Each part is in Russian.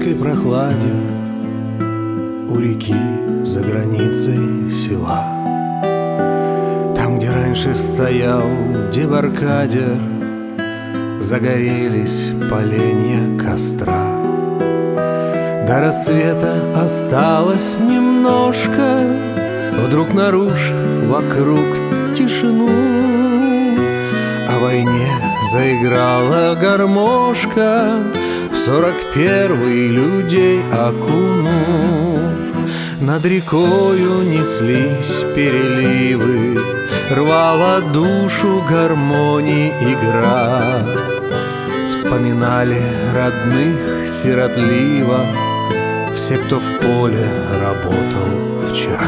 июньской прохладе у реки за границей села, там, где раньше стоял дебаркадер, загорелись поленья костра. До рассвета осталось немножко, вдруг нарушив вокруг тишину, о войне заиграла гармошка, в 41-й людей окунув. Над рекою неслись переливы, рвала душу гармонии игра. Вспоминали родных сиротливо все, кто в поле работал вчера.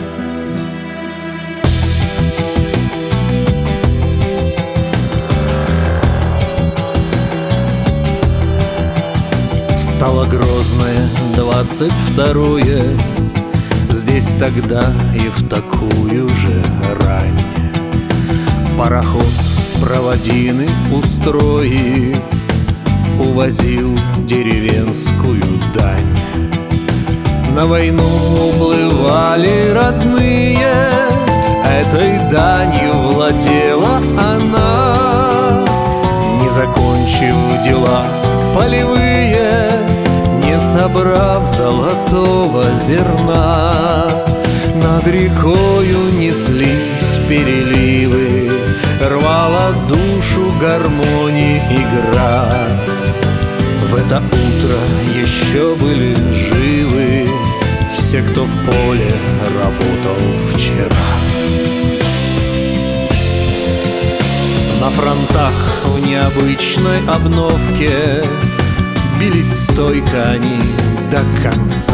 Стало грозное 22-е, здесь тогда и в такую же рань. Пароход проводины устроив, увозил деревенскую дань. На войну уплывали родные, этой данью владела она, не закончив дела полевые, не собрав золотого зерна. Над рекою неслись переливы, рвала душу гармонии игра. В это утро еще были живы все, кто в поле работал вчера. На фронтах в необычной обновке бились стойко они до конца,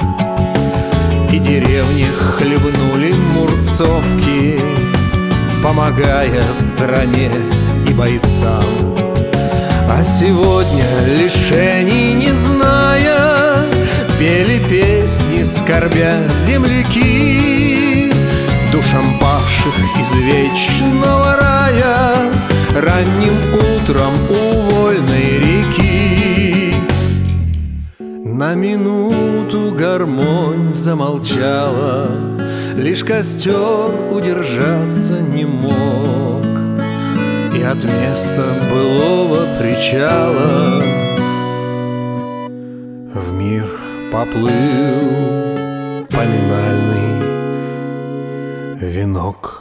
и деревни хлебнули мурцовки, помогая стране и бойцам. А сегодня, лишений не зная, пели песни, скорбя земляки, душам павших из вечного рая ранним утром у вольной реки. На минуту гармонь замолчала, лишь костер удержаться не мог, и от места былого причала в мир поплыл поминальный венок.